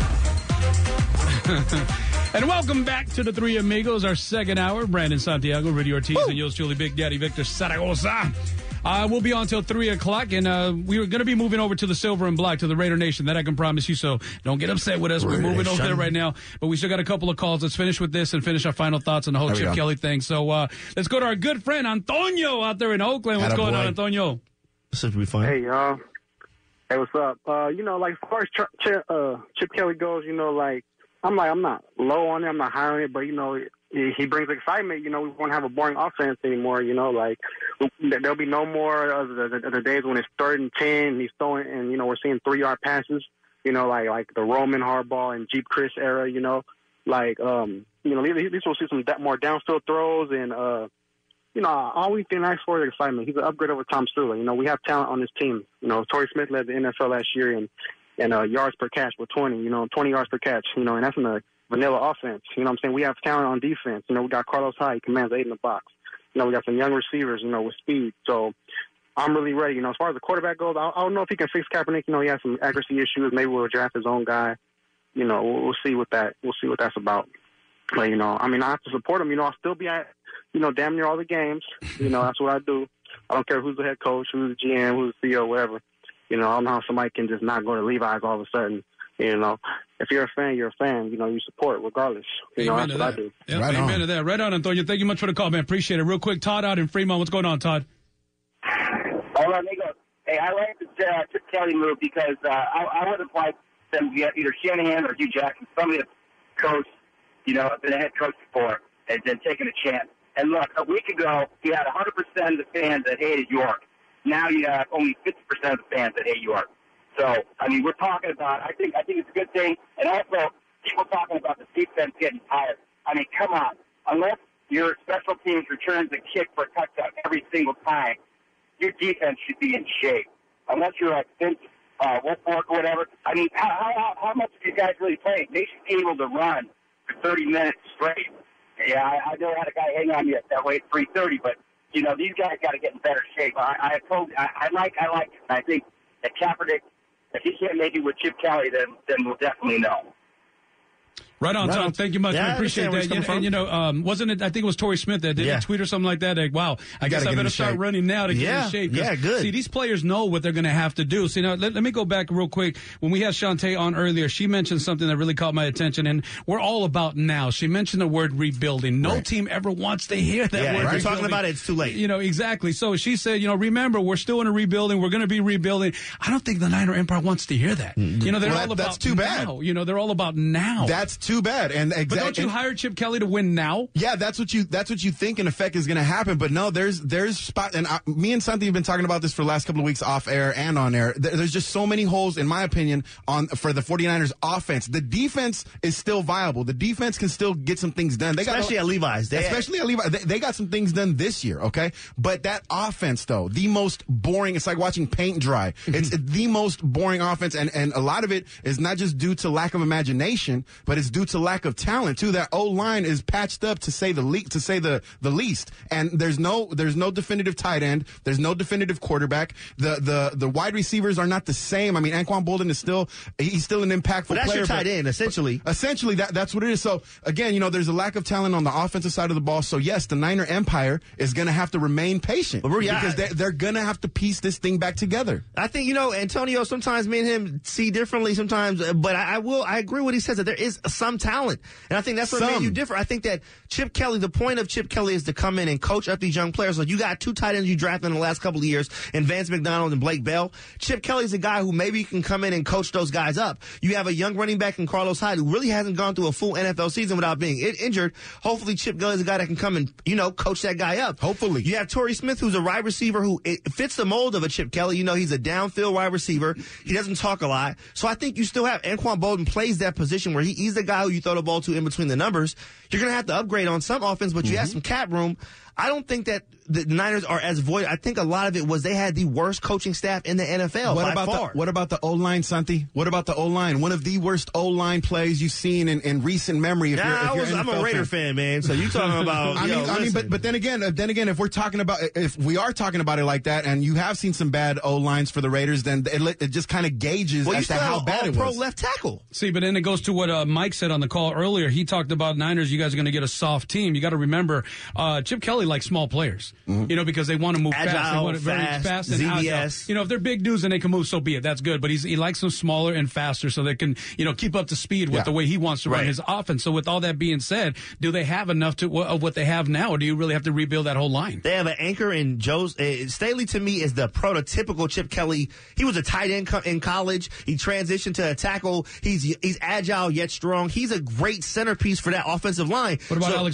And welcome back to the Three Amigos, our second hour. Brandon Santiago, Rudy Ortiz, Woo! and yours truly, Big Daddy Victor Zaragoza. Uh, we'll be on till three o'clock, and uh, we were going to be moving over to the Silver and Black, to the Raider Nation. That I can promise you, so don't get upset with us. We're moving over there right now, but we still got a couple of calls. Let's finish with this and finish our final thoughts on the whole There we Chip go. Kelly thing. So uh, let's go to our good friend, Antonio, out there in Oakland. What's Atta going boy. on, Antonio? This should be fun. Hey, y'all. Hey, what's up? Uh, you know, like, as far as Ch- Ch- uh, Chip Kelly goes, you know, like, I'm like, I'm not low on it. I'm not high on it, but, you know, he, he brings excitement. You know, we won't have a boring offense anymore, you know, like, there'll be no more of the, the, the days when it's third and ten, and he's throwing, and, you know, we're seeing three-yard passes, you know, like, like the Roman Harbaugh and Jeep Chris era, you know, like, um, you know, at least we'll see some da- more downfield throws and, uh, you know, all we can ask for is excitement. He's an upgrade over Tom Sula. You know, we have talent on this team. You know, Torrey Smith led the N F L last year in, in uh, yards per catch with twenty, you know, twenty yards per catch, you know, and that's in a vanilla offense. You know what I'm saying? We have talent on defense. You know, we got Carlos Hyde, he commands eight in the box. You know, we got some young receivers, you know, with speed. So I'm really ready. You know, as far as the quarterback goes, I, I don't know if he can fix Kaepernick. You know, he has some accuracy issues. Maybe we'll draft his own guy. You know, we'll, we'll see what that we'll see what that's about. But, you know, I mean, I have to support him. You know, I'll still be at, you know, damn near all the games. You know, that's what I do. I don't care who's the head coach, who's the G M, who's the C E O, whatever. You know, I don't know how somebody can just not go to Levi's all of a sudden. You know, if you're a fan, you're a fan. You know, you support regardless. You know, Amen that's what that. I do. Yep, Right amen on. to that. Right on, Antonio. Thank you much for the call, man. Appreciate it. Real quick, Todd out in Fremont. What's going on, Todd? Hola, amigos. Hey, I like the uh, Chip Kelly move because uh, I, I would have liked them to get either Shanahan or Hugh Jackson, somebody to coach, you know, been a head coach before, and then taking a chance. And look, a week ago, you had one hundred percent of the fans that hated York. Now you have only fifty percent of the fans that hate York. So, I mean, we're talking about, I think I think it's a good thing. And also, people talking about the defense getting tired. I mean, come on. Unless your special teams returns a kick for a touchdown every single time, your defense should be in shape. Unless you're like Vince uh, Wilfork or whatever. I mean, how, how, how much are you guys really playing? They should be able to run for thirty minutes straight. Yeah, I, I know I had a guy hang on me at that way at three thirty, but, you know, these guys got to get in better shape. I, I told I, I like I like I think that Kaepernick, if he can't make it with Chip Kelly, then then we'll definitely know. Right on, Right Tom. on. Thank you much. Yeah, We I appreciate understand where that. he's coming And, from. and, you know, um, wasn't it, I think it was Torrey Smith that did Yeah. a tweet or something like that. Like, wow, I guess gotta I get better in start shape. running now to get Yeah. in shape. 'Cause, Yeah, good. See, these players know what they're going to have to do. See, now, let, let me go back real quick. When we had Shantae on earlier, she mentioned something that really caught my attention, and we're all about now. She mentioned the word rebuilding. No Right. team ever wants to hear that Yeah, word if you're rebuilding. talking about it, it's too late. You know, exactly. So she said, you know, remember, we're still in a rebuilding. We're going to be rebuilding. I don't think the Niner Empire wants to hear that. You know, they're Well, all that- about that's too bad. now. You know, they're all about now. That's too bad. And but exactly. don't you hire Chip Kelly to win now? Yeah, that's what you that's what you think in effect is going to happen. But no, there's there's spot, and I, me and Santi have been talking about this for the last couple of weeks off air and on air. There, there's just so many holes, in my opinion, on for the 49ers offense. The defense is still viable. The defense can still get some things done. They Especially got, at Levi's. They, Especially at Levi. They, they got some things done this year, okay? But that offense, though, the most boring, it's like watching paint dry. It's the most boring offense, and, and a lot of it is not just due to lack of imagination, but it's due to lack of talent, too. That O-line is patched up, to say the le- to say the, the least. And there's no there's no definitive tight end. There's no definitive quarterback. The the the wide receivers are not the same. I mean, Anquan Bolden is still he's still an impactful But that's player. your tight but- end, essentially. Essentially, that that's what it is. So again, you know, there's a lack of talent on the offensive side of the ball. So yes, the Niner Empire is going to have to remain patient But, yeah, because I- they're, they're going to have to piece this thing back together. I think, you know, Antonio, sometimes me and him see differently sometimes, uh, but I, I will, I agree with what he says that there is some talent. And I think that's what Some. made you different. I think that Chip Kelly, the point of Chip Kelly is to come in and coach up these young players. Like you got two tight ends you drafted in the last couple of years in Vance McDonald and Blake Bell. Chip Kelly's a guy who maybe can come in and coach those guys up. You have a young running back in Carlos Hyde who really hasn't gone through a full N F L season without being in- injured. Hopefully Chip Kelly's a guy that can come and, you know, coach that guy up. Hopefully. You have Torrey Smith, who's a wide receiver who it fits the mold of a Chip Kelly. You know, he's a downfield wide receiver. He doesn't talk a lot. So I think you still have Anquan Bolden plays that position where he, he's the guy who you throw the ball to in between the numbers. You're going to have to upgrade on some offense, but you have some cap room. I don't think that the Niners are as void. I think a lot of it was they had the worst coaching staff in the N F L What by about far. the what about the O line, Santi? What about the O line? One of the worst O line plays you've seen in, in recent memory. If Nah, you're, if I you're was, N F L I'm a Raider fan, man. So you talking about? I yo, mean, I mean, listen. but but then again, uh, then again, if we're talking about if we are talking about it like that, and you have seen some bad O lines for the Raiders, then it, it just kind of gauges well, you as to still how have bad it all-pro was. left tackle. See, but then it goes to what uh, Mike said on the call earlier. He talked about Niners. You guys are going to get a soft team. You got to remember, uh, Chip Kelly likes small players. Mm-hmm. You know, because they want to move fast. They Agile, want it very fast, fast and Z B agile. S. You know, if they're big dudes and they can move, so be it. That's good. But he's, he likes them smaller and faster so they can, you know, keep up to speed with Yeah. the way he wants to run Right. his offense. So with all that being said, do they have enough to of what they have now, or do you really have to rebuild that whole line? They have an anchor in Joe's. Uh, Staley, to me, is the prototypical Chip Kelly. He was a tight end co- in college. He transitioned to a tackle. He's he's agile yet strong. He's a great centerpiece for that offensive line. What about So- Alex Boone?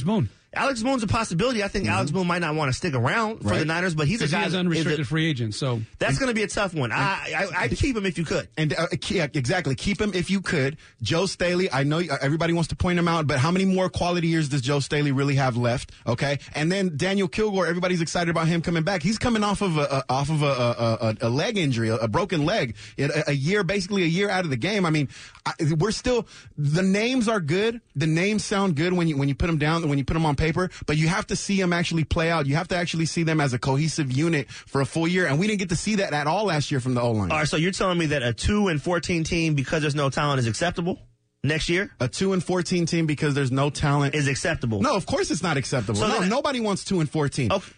Alex Boone's a possibility. I think mm-hmm. Alex Boone might not want to stick around for right. the Niners, but he's a guy. He's unrestricted free agent, so that's going to be a tough one. I, I I'd keep him if you could. And uh, yeah, exactly, keep him if you could. Joe Staley, I know everybody wants to point him out, but how many more quality years does Joe Staley really have left? Okay, and then Daniel Kilgore, everybody's excited about him coming back. He's coming off of a, a off of a, a, a, a leg injury, a, a broken leg, a, a year, basically a year out of the game. I mean, I, we're still the names are good. The names sound good when you when you put them down, when you put them on paper, but you have to see them actually play out. You have to actually see them as a cohesive unit for a full year, and we didn't get to see that at all last year from the O-line. All right, so you're telling me that a two and fourteen team because there's no talent is acceptable next year? A two and fourteen team because there's no talent is acceptable. No, of course it's not acceptable. So no, then, nobody wants two and fourteen. Okay.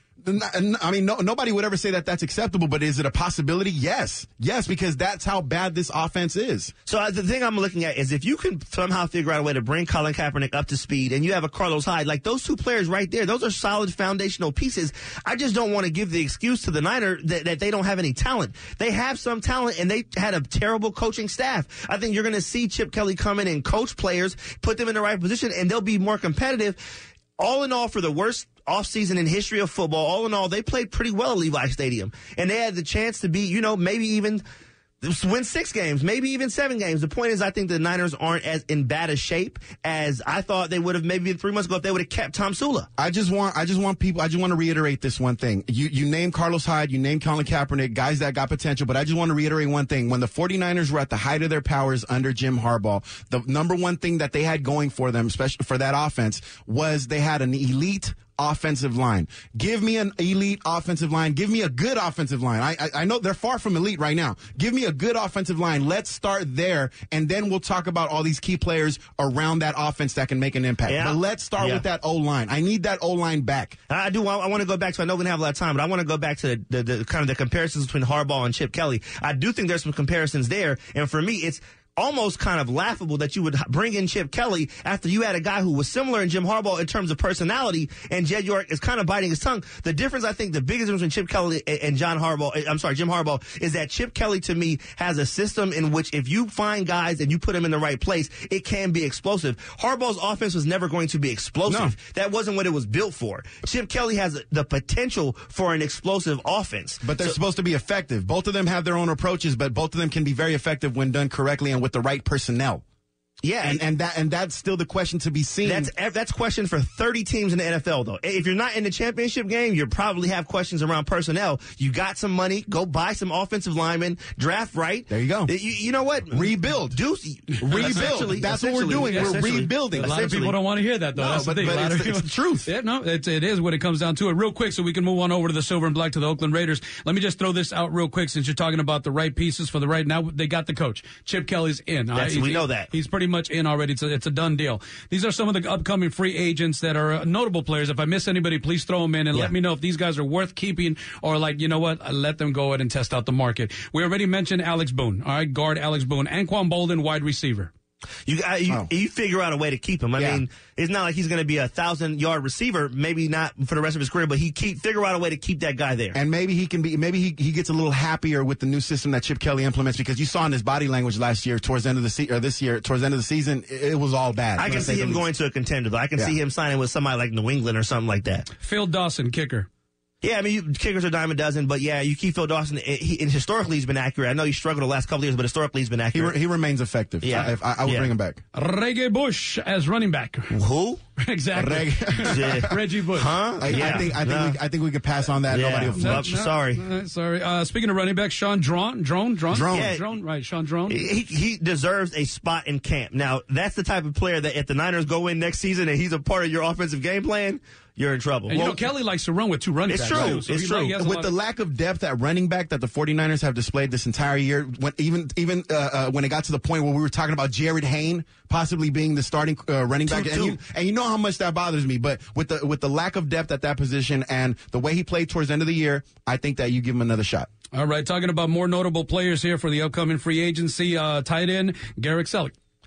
I mean, no, nobody would ever say that that's acceptable, but is it a possibility? Yes. Yes, because that's how bad this offense is. So uh, the thing I'm looking at is if you can somehow figure out a way to bring Colin Kaepernick up to speed and you have a Carlos Hyde, like those two players right there, those are solid foundational pieces. I just don't want to give the excuse to the Niner that, that they don't have any talent. They have some talent and they had a terrible coaching staff. I think you're going to see Chip Kelly come in and coach players, put them in the right position, and they'll be more competitive. All in all, for the worst offseason in history of football, all in all, they played pretty well at Levi Stadium. And they had the chance to be, you know, maybe even win six games, maybe even seven games. The point is, I think the Niners aren't as in bad a shape as I thought they would have maybe three months ago if they would have kept Tom Sula. I just want, I just want people, I just want to reiterate this one thing. You, you named Carlos Hyde, you named Colin Kaepernick, guys that got potential, but I just want to reiterate one thing. When the 49ers were at the height of their powers under Jim Harbaugh, the number one thing that they had going for them, especially for that offense, was they had an elite offensive line. Give me an elite offensive line. Give me a good offensive line. I, I I know they're far from elite right now. Give me a good offensive line. Let's start there, and then we'll talk about all these key players around that offense that can make an impact. Yeah. But let's start yeah. with that O-line. I need that O-line back. I do. I, I want to go back to, I know we don't have a lot of time, but I want to go back to the, the, the kind of the comparisons between Harbaugh and Chip Kelly. I do think there's some comparisons there, and for me, it's almost kind of laughable that you would bring in Chip Kelly after you had a guy who was similar in Jim Harbaugh in terms of personality, and Jed York is kind of biting his tongue. The difference, I think, the biggest difference between Chip Kelly and John Harbaugh, I'm sorry, Jim Harbaugh, is that Chip Kelly, to me, has a system in which if you find guys and you put them in the right place, it can be explosive. Harbaugh's offense was never going to be explosive. No. That wasn't what it was built for. Chip Kelly has the potential for an explosive offense. But they're so, supposed to be effective. Both of them have their own approaches, but both of them can be very effective when done correctly and with the right personnel. Yeah, and, and that and that's still the question to be seen. That's that's question for thirty teams in the N F L, though. If you're not in the championship game, you probably have questions around personnel. You got some money, go buy some offensive linemen, draft right. There you go. You, you know what? Rebuild. Do rebuild. That's what we're doing. We're rebuilding. A lot of people don't want to hear that, though. No, that's but, the thing. but it's, people, it's the truth. Yeah, no, it, it is what it comes down to. It real quick, so we can move on over to the silver and black to the Oakland Raiders. Let me just throw this out real quick, since you're talking about the right pieces for the right. Now they got the coach. Chip Kelly's in. That's, right? We he, know that. He's pretty much in already. It's a, it's a done deal. These are some of the upcoming free agents that are uh, notable players. If I miss anybody, please throw them in and yeah. let me know if these guys are worth keeping or, like, you know what, I let them go ahead and test out the market. We already mentioned Alex Boone. All right, guard Alex Boone. Anquan Bolden, wide receiver. You, uh, you, oh. you figure out a way to keep him. I yeah. mean, it's not like he's going to be a thousand yard receiver, maybe not for the rest of his career, but he keep figure out a way to keep that guy there. And maybe he can be, maybe he, he gets a little happier with the new system that Chip Kelly implements, because you saw in his body language last year, towards the end of the se- or this year, towards the end of the season, it, it was all bad. I can see him going to a contender, though. I can yeah. see him signing with somebody like New England or something like that. Phil Dawson, kicker. Yeah, I mean, you, kickers are a dime a dozen, but yeah, you keep Phil Dawson. He, and historically, he's been accurate. I know he struggled the last couple of years, but historically, he's been accurate. He, re- he remains effective. Yeah, I, I, I would yeah. bring him back. Reggie Bush as running back. Who? Exactly. Reg- Reggie Bush. Huh? I, yeah. I think I think no. we, I think we could pass on that. Yeah. Nobody will No, flinch. no. Sorry. Uh, sorry. Uh, speaking of running back, Sean Drone, Drone, Drone, Drone. Yeah. Drone, right? Sean Drone. He, he deserves a spot in camp. Now, that's the type of player that if the Niners go in next season and he's a part of your offensive game plan, you're in trouble. And well, you know, Kelly likes to run with two running it's backs. true. Too, so it's he true. Like, he has a With lot the of- lack of depth at running back that the 49ers have displayed this entire year, when, even even uh, uh, when it got to the point where we were talking about Jared Hayne possibly being the starting uh, running back, Two, and, two. you, and you know how much that bothers me. But with the with the lack of depth at that position and the way he played towards the end of the year, I think that you give him another shot. All right, talking about more notable players here for the upcoming free agency. Uh, tight end Garrett Selleck.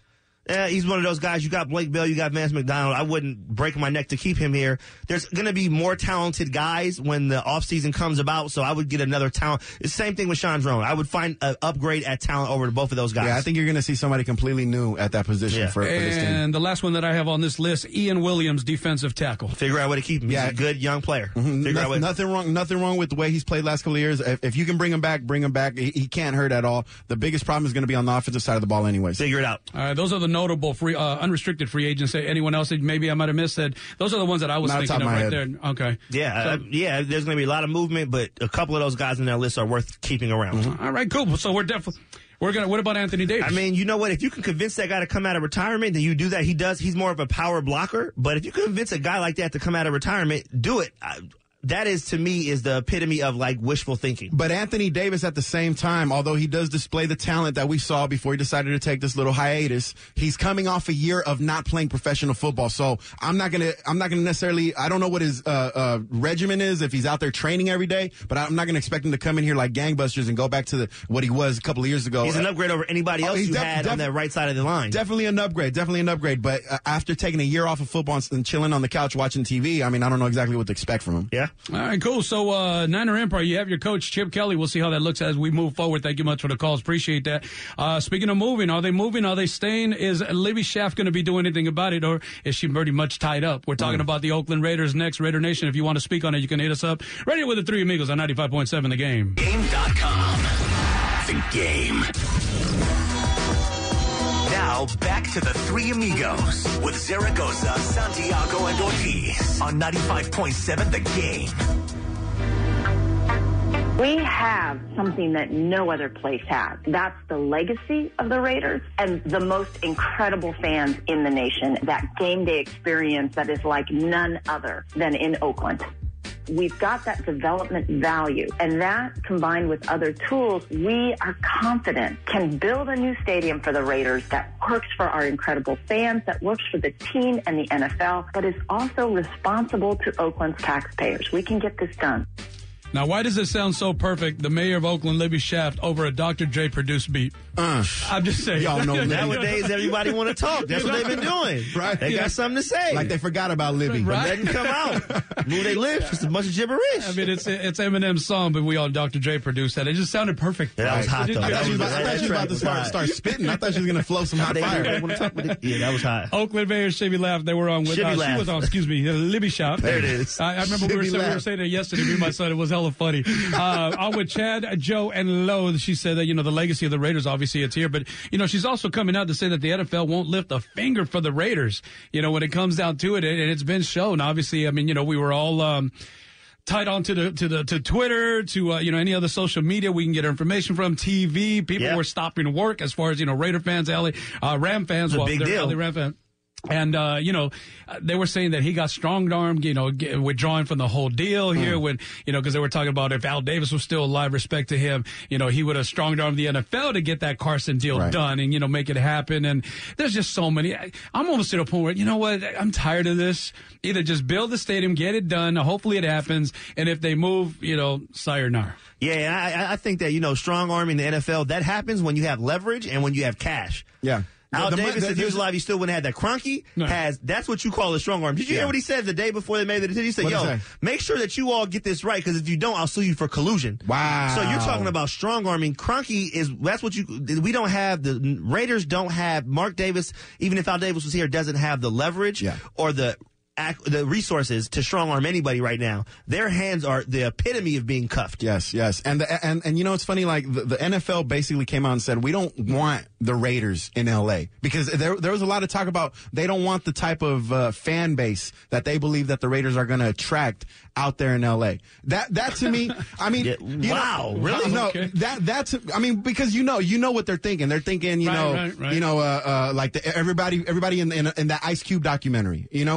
Uh, he's one of those guys. You got Blake Bell, you got Vance McDonald. I wouldn't break my neck to keep him here. There's going to be more talented guys when the offseason comes about, so I would get another talent. It's the same thing with Sean Drone. I would find an upgrade at talent over to both of those guys. Yeah, I think you're going to see somebody completely new at that position Yeah. for, for this team. And the last one that I have on this list, Ian Williams, defensive tackle. Figure out a way to keep him. He's Yeah. a good young player. Mm-hmm. Figure out a way. Nothing, nothing wrong. Nothing wrong with the way he's played last couple of years. If, if you can bring him back, bring him back. He, he can't hurt at all. The biggest problem is going to be on the offensive side of the ball, anyways. Figure it out. All right, those are the notable free, uh, unrestricted free agents. Anyone else that maybe I might have missed? That those are the ones that I was Not thinking top of of my right head. there. Okay. Yeah, So- uh, yeah. There's going to be a lot of movement, but a couple of those guys in that list are worth keeping around. All right, cool. So we're definitely we're gonna. What about Anthony Davis? I mean, you know what? If you can convince that guy to come out of retirement, then you do that. He does. He's more of a power blocker. But if you convince a guy like that to come out of retirement, do it. I, that is, to me, is the epitome of like wishful thinking. But Anthony Davis, at the same time, although he does display the talent that we saw before he decided to take this little hiatus, he's coming off a year of not playing professional football. So I'm not gonna, I'm not gonna necessarily, I don't know what his uh, uh, regimen is if he's out there training every day. But I'm not gonna expect him to come in here like gangbusters and go back to the, what he was a couple of years ago. He's an upgrade over anybody Oh, else he's you def- had def- on that right side of the line. Definitely an upgrade. Definitely an upgrade. But uh, after taking a year off of football and, and chilling on the couch watching T V, I mean, I don't know exactly what to expect from him. Yeah. All right, cool. So, uh, Niner Empire, you have your coach, Chip Kelly. We'll see how that looks as we move forward. Thank you much for the calls. Appreciate that. Uh, speaking of moving, are they moving? Are they staying? Is Libby Schaaf going to be doing anything about it, or is she pretty much tied up? We're talking mm. about the Oakland Raiders next. Raider Nation, if you want to speak on it, you can hit us up. Right here with the Three Amigos on ninety-five point seven The Game. Game dot com. The Game. Now, back to the Three Amigos with Zaragoza, Santiago, and Ortiz on ninety-five point seven The Game. We have something that no other place has. That's the legacy of the Raiders and the most incredible fans in the nation. That game day experience that is like none other than in Oakland. We've got that development value, and that combined with other tools, we are confident can build a new stadium for the Raiders that works for our incredible fans, that works for the team and the N F L, but is also responsible to Oakland's taxpayers. We can get this done. Now, why does it sound so perfect, the mayor of Oakland, Libby Schaaf, over a Doctor Dre produced beat? Uh, I'm just saying. Y'all know Nowadays, everybody want to talk. That's what they've been doing. Right. They Yeah. got something to say. Like they forgot about Libby. Right. Let them come out. Move they lips. It's a bunch of gibberish. I mean, it's it's Eminem's song, but we all Doctor Dre produced that. It just sounded perfect. Yeah, that was hot, though. I That thought she was was- about, I thought that she was about track to was start, hot. start spitting. I thought she was going to flow some hot They- fire. they wanna talk with it. Yeah, that was hot. Oakland Mayor Shibby Laugh. They were on with. Shibby Uh, she Laugh. was on. Excuse me, uh, Libby Schaaf. There it is. I, I remember we were, Shibby saying, we were Laugh. saying it yesterday. Me and my son. It was hella funny. Uh, I'm with Chad, Joe, and Lo. She said that you know the legacy of the Raiders. Obviously, it's here, but you know she's also coming out to say that the N F L won't lift a finger for the Raiders. You know when it comes down to it, and it's been shown. Obviously, I mean you know we were all. Um, tied on to the to the to Twitter, to uh, you know any other social media we can get our information from. T V, people Yeah. were stopping work as far as you know Raider fans, L A uh, Ram fans. It's a well, big they're deal. L A Ram fans. And, uh, you know, uh, they were saying that he got strong-armed, you know, get, withdrawing from the whole deal here Mm. when, you know, because they were talking about if Al Davis was still alive, respect to him, you know, he would have strong-armed the N F L to get that Carson deal Right. done and, you know, make it happen. And there's just so many. I, I'm almost to the point where, you know what, I'm tired of this. Either just build the stadium, get it done. Hopefully it happens. And if they move, you know, sayonara. Yeah, I, I think that, you know, strong arming the N F L, that happens when you have leverage and when you have cash. Yeah. Al The- the- Davis, the- if he was alive, he still wouldn't have that. Kroenke No. has, that's what you call a strong arm. Did you Yeah. hear what he said the day before they made the decision? He said, What'd he yo, say? make sure that you all get this right, because if you don't, I'll sue you for collusion. Wow. So you're talking about strong arming. Kroenke is, that's what you, we don't have, the Raiders don't have, Mark Davis, even if Al Davis was here, doesn't have the leverage Yeah. or the, Act, the resources to strong arm anybody right now. Their hands are the epitome of being cuffed. Yes, yes. And the, and and you know it's funny, like the, the N F L basically came out and said we don't want the Raiders in L A because there there was a lot of talk about they don't want the type of uh, fan base that they believe that the Raiders are going to attract out there in L A. That that to me, I mean, Yeah, you know- wow, really? No, Okay. that that's I mean because you know you know what they're thinking. They're thinking you Right, know right, right. you know uh, uh, like the, everybody everybody in in, in that Ice Cube documentary. You know when he was talking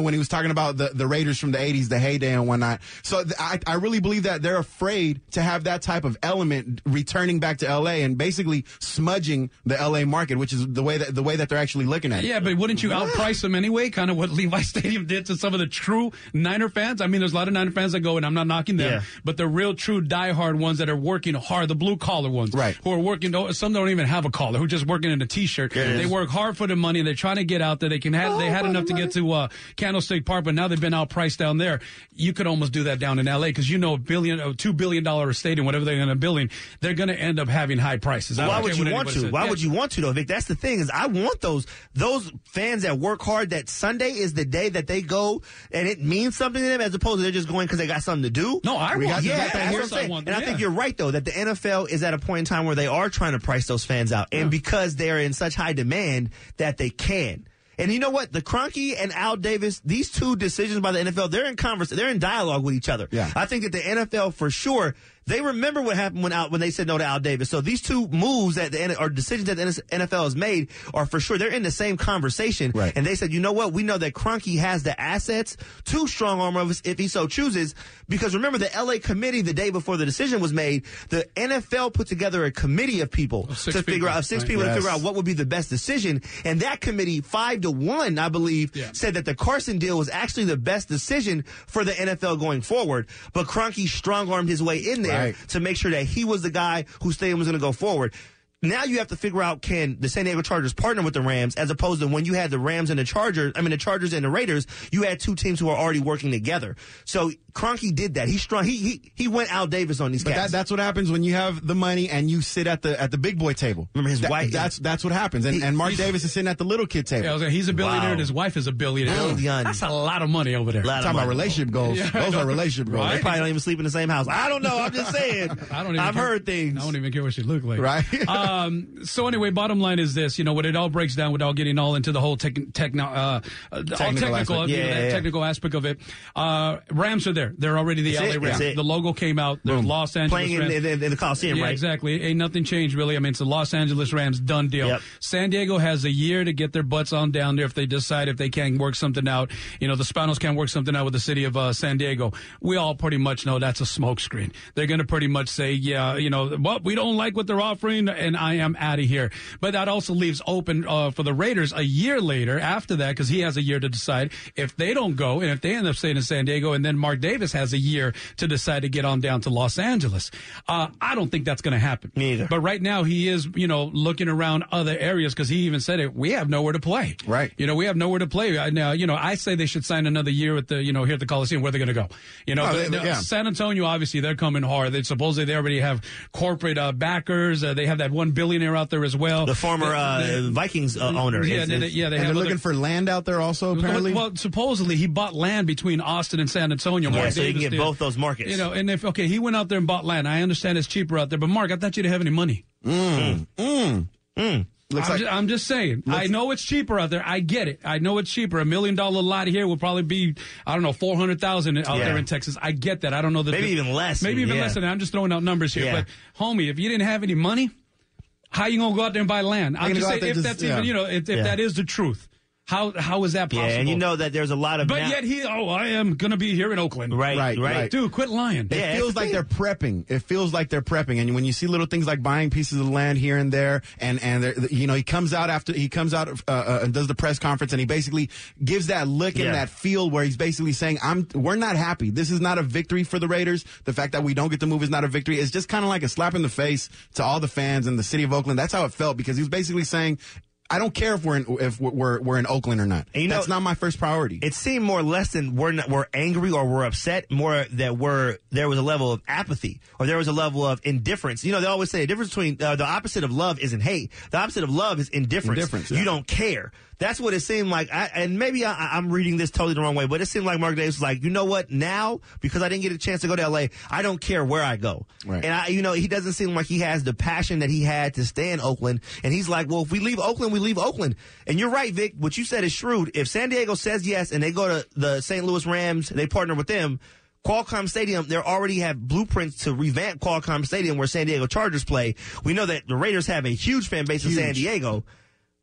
talking about the, the Raiders from the eighties, the heyday and whatnot. So th- I, I really believe that they're afraid to have that type of element returning back to L A and basically smudging the L A market, which is the way that the way that they're actually looking at it. Yeah, but wouldn't you outprice them anyway? Kind of what Levi Stadium did to some of the true Niner fans. I mean, there's a lot of Niner fans that go, and I'm not knocking them, Yeah. but the real true diehard ones that are working hard, the blue collar ones, right? Who are working. Some don't even have a collar, who are just working in a t-shirt. They work hard for the money. They're trying to get out there. They can have. Oh, they had enough to get to uh, Candlestick Park, but now they've been outpriced down there. You could almost do that down in L A because you know a billion, a two billion dollar stadium, whatever they're going to building, they're going to end up having high prices. Why would you want to? Says. Why yeah. would you want to though, Vic? That's the thing is I want those those fans that work hard. That Sunday is the day that they go and it means something to them, as opposed to they're just going because they got something to do. No, I want. Yeah, that. that's what I'm saying. And I think you're right though that the N F L is at a point in time where they are trying to price those fans out, and because they're in such high demand that they can. And you know what? The Kroenke and Al Davis, these two decisions by the N F L, they're in converse, they're in dialogue with each other. Yeah. I think that the N F L for sure, they remember what happened when Al, when they said no to Al Davis. So these two moves that the or decisions that the N F L has made are for sure they're in the same conversation. Right. And they said, you know what? We know that Kroenke has the assets to strong arm us if he so chooses. Because remember, the L A committee the day before the decision was made, the N F L put together a committee of people of to figure people, out six right? people Yes. to figure out what would be the best decision. And that committee, five to one, I believe, Yeah. said that the Carson deal was actually the best decision for the N F L going forward. But Kroenke strong-armed his way in there Right. to make sure that he was the guy whose stadium was going to go forward. Now you have to figure out, can the San Diego Chargers partner with the Rams, as opposed to when you had the Rams and the Chargers, I mean the Chargers and the Raiders, you had two teams who are already working together. So Kroenke did that. He strong. He he he went Al Davis on these But cats. that, that's what happens when you have the money and you sit at the at the big boy table. Remember his That- wife- That's that's what happens. And, He- and Mark he's- Davis is sitting at the little kid table. Yeah, I was like, he's a billionaire Wow. and his wife is a billionaire. Billion. That's a lot of money over there. Lot of Talking about money. relationship goals. Yeah, Those I are know. relationship goals. Right? They probably don't even sleep in the same house. I don't know. I'm just saying. I don't even I've care. heard things. I don't even care what she looked like. Right. um, so anyway, bottom line is this, you know, what it all breaks down without getting all into the whole tech, techno, uh, all technical, aspect. you know, Yeah, that yeah, yeah. technical aspect of it. Uh, Rams are there. They're already the That's L A it, Rams. that's it. The logo came out. There's Los Angeles Playing in, Rams. in, in the Coliseum, Yeah, right? exactly. Ain't nothing changed, really. I mean, it's the Los Angeles Rams, done deal. Yep. San Diego has a year to get their butts on down there if they decide if they can't work something out. You know, the Spanos can't work something out with the city of uh, San Diego. We all pretty much know that's a smokescreen. They're going to pretty much say, yeah, you know, well, we don't like what they're offering, and I am out of here. But that also leaves open uh, for the Raiders a year later after that, because he has a year to decide if they don't go, and if they end up staying in San Diego, and then Mark Davis has a year to decide to get on down to Los Angeles. Uh, I don't think that's going to happen. Me either. But right now he is, you know, looking around other areas because he even said it. We have nowhere to play. Right. You know, we have nowhere to play. I- Now, you know, I say they should sign another year at the, you know, here at the Coliseum. Where they're going to go. You know, Oh, but, they- uh, yeah. San Antonio, obviously, they're coming hard. They supposedly they already have corporate uh, backers. Uh, they have that one billionaire out there as well. The former They- uh, they- Vikings uh, owner. Yeah, is, they, is- yeah, they And have they're other- looking for land out there also, apparently. well, supposedly he bought land between Austin and San Antonio. Yeah, Mark so you can Davis get did. both those markets. You know, and if okay, he went out there and bought land. I understand it's cheaper out there, but Mark, I thought you didn't have any money. Mm. Mm. Mm. Looks I'm, like just, I'm just saying. I know it's cheaper out there. I get it. I know it's cheaper. A million dollar lot here will probably be, I don't know, four hundred thousand out Yeah. there in Texas. I get that. I don't know the Maybe even less. Maybe even yeah. less than that. I'm just throwing out numbers here. Yeah. But homie, if you didn't have any money, how you gonna go out there and buy land? I'm gonna just go out saying there if just- that's yeah. even, you know, if, if Yeah. that is the truth. How how is that possible? Yeah, and you know that there's a lot of But now- yet he, oh, I am gonna be here in Oakland. right, Right, right, right. Dude, quit lying. It Yeah, feels it's the like thing. they're prepping. It feels like they're prepping, and when you see little things like buying pieces of land here and there, and and they're- you know he comes out after he comes out uh, uh, and does the press conference, and he basically gives that look Yeah. and that feel where he's basically saying, "I'm we're not happy. This is not a victory for the Raiders. The fact that we don't get to move is not a victory. It's just kind of like a slap in the face to all the fans in the city of Oakland." That's how it felt because he was basically saying, I don't care if we're in, if we're we're in Oakland or not. And you know, That's not my first priority. It seemed more less than we're not, we're angry or we're upset, more that we're there was a level of apathy or there was a level of indifference. You know, they always say the difference between uh, the opposite of love isn't hate. The opposite of love is indifference. Indifference, yeah. You don't care. That's what it seemed like. I, and maybe I, I'm reading this totally the wrong way, but it seemed like Mark Davis was like, you know what? Now, because I didn't get a chance to go to L A, I don't care where I go. Right. And I, you know, he doesn't seem like he has the passion that he had to stay in Oakland. And he's like, well, if we leave Oakland, we leave Oakland. And you're right, Vic. What you said is shrewd. If San Diego says yes and they go to the Saint Louis Rams, they partner with them, Qualcomm Stadium, they already have blueprints to revamp Qualcomm Stadium where San Diego Chargers play. We know that the Raiders have a huge fan base in Huge. San Diego.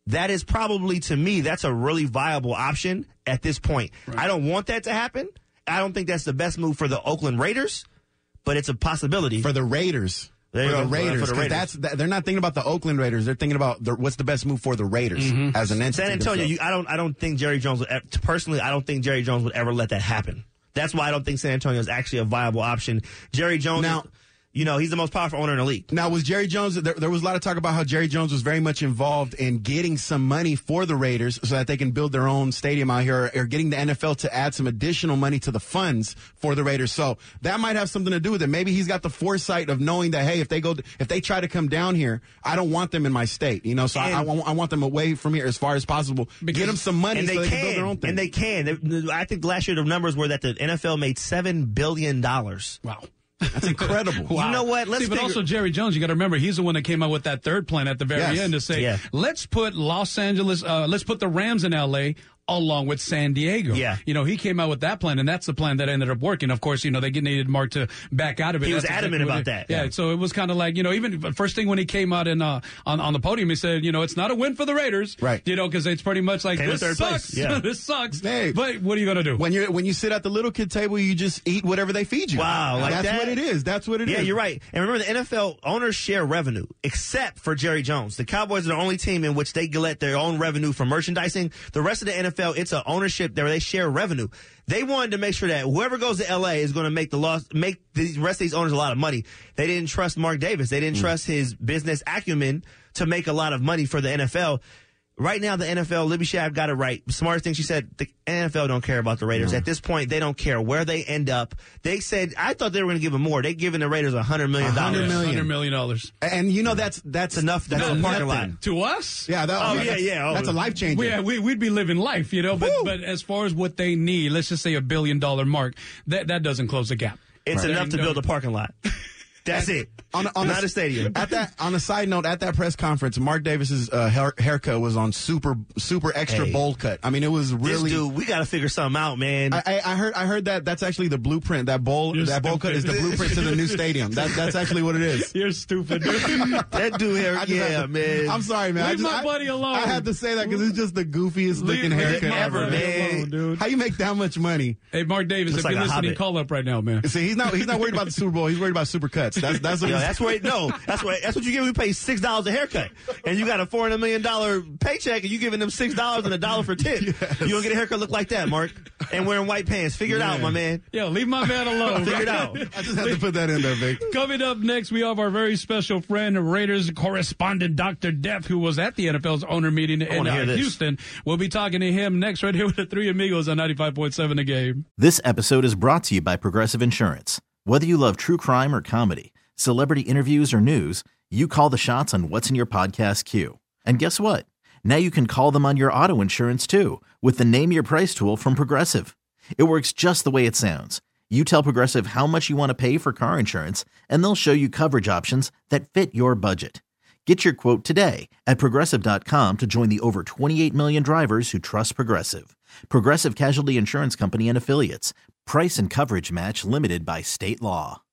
that is probably, to me, that's a really viable option at this point. Right. I don't want that to happen. I don't think that's the best move for the Oakland Raiders, but it's a possibility. For the Raiders. There for you the go. Raiders. For the Raiders. That's, that, they're not thinking about the Oakland Raiders. They're thinking about the, what's the best move for the Raiders mm-hmm. as an entity. San Antonio, you, I don't I don't think Jerry Jones would, personally, I don't think Jerry Jones would ever let that happen. That's why I don't think San Antonio is actually a viable option. Jerry Jones, now, you know, he's the most powerful owner in the league. Now, was Jerry Jones, there, there was a lot of talk about how Jerry Jones was very much involved in getting some money for the Raiders so that they can build their own stadium out here, or, or getting the N F L to add some additional money to the funds for the Raiders. So that might have something to do with it. Maybe he's got the foresight of knowing that, hey, if they go, if they try to come down here, I don't want them in my state, you know, so I, I, I want them away from here as far as possible. Because, get them some money and so they, they can, can build their own thing. And they can. I think last year the numbers were that the N F L made seven billion dollars. Wow. That's incredible. Wow. You know what? Let's See, but figure- also Jerry Jones, you got to remember, he's the one that came out with that third plan at the very Yes. end to say, Yeah. let's put Los Angeles, uh, let's put the Rams in L A along with San Diego. Yeah. You know, he came out with that plan, and that's the plan that ended up working. Of course, you know, they needed Mark to back out of it. He was That's adamant exactly about it, that. Yeah, Yeah. so it was kind of like, you know, even first thing when he came out in, uh, on, on the podium, he said, you know, it's not a win for the Raiders. Right. You know, because it's pretty much like, Came in this third sucks. place. Yeah. This sucks. Hey. But what are you going to do? When you when you sit at the little kid table, you just eat whatever they feed you. Wow, like that's that? what it is. That's what it is. Yeah, you're right. And remember, the N F L owners share revenue, except for Jerry Jones. The Cowboys are the only team in which they get their own revenue from merchandising. The rest of the N F L, it's an ownership there. They share revenue. They wanted to make sure that whoever goes to L A is going to make the loss, make the rest of these owners a lot of money. They didn't trust Mark Davis. They didn't mm. trust his business acumen to make a lot of money for the N F L. Right now, the N F L, Libby Schaaf got it right. The smartest thing she said, the N F L don't care about the Raiders. Mm. At this point, they don't care where they end up. They said, I thought they were going to give them more. They giving the Raiders one hundred million dollars. one hundred million. one hundred million dollars. And you know, that's that's enough. That's No, a parking nothing. lot. To us? Yeah. That, Oh, that's, yeah, yeah. Oh. That's a life changer. We, we, we'd be living life, you know, but, but as far as what they need, let's just say a billion dollar mark, that, that doesn't close the gap. It's Right. enough to No. build a parking lot. That's it. On, on Not a stadium. At that, on a side note, at that press conference, Mark Davis's uh, hair, haircut was on super, super extra Hey. bowl cut. I mean, it was really. This dude, we got to figure something out, man. I, I, I heard, I heard that that's actually the blueprint. That bowl, You're that bowl cut is the stupid. blueprint to the new stadium. That, that's actually what it is. You're stupid, dude. that dude here, I just yeah, had to- man. I'm sorry, man. I Leave just, my I, buddy alone. I had to say that because it's just the goofiest Leave- looking leave haircut my ever, buddy man. alone, dude. How you make that much money? Hey, Mark Davis, Looks if like you're a listening, hobbit. call up right now, man. See, he's not, he's not worried about the Super Bowl. He's worried about super cuts. That's, that's what Yo, he's, that's where no, that's what that's what you give. We pay six dollars a haircut, and you got a four hundred million dollar paycheck, and you giving them six dollars and a dollar for tip. Yes. You gonna get a haircut look like that, Mark, and wearing white pants. Figure it out, my man. Yo, leave my man alone. Figure it out. I just had to put that in there, Vic. Coming up next, we have our very special friend, Raiders correspondent Doctor Depp, who was at the N F L's owner meeting in wanna hear uh, this. Houston. We'll be talking to him next right here with the Three Amigos on ninety-five point seven The Game. This episode is brought to you by Progressive Insurance. Whether you love true crime or comedy, celebrity interviews or news, you call the shots on what's in your podcast queue. And guess what? Now you can call them on your auto insurance too with the Name Your Price tool from Progressive. It works just the way it sounds. You tell Progressive how much you want to pay for car insurance, and they'll show you coverage options that fit your budget. Get your quote today at Progressive dot com to join the over twenty-eight million drivers who trust Progressive. Progressive Casualty Insurance Company and Affiliates. Price and coverage match limited by state law.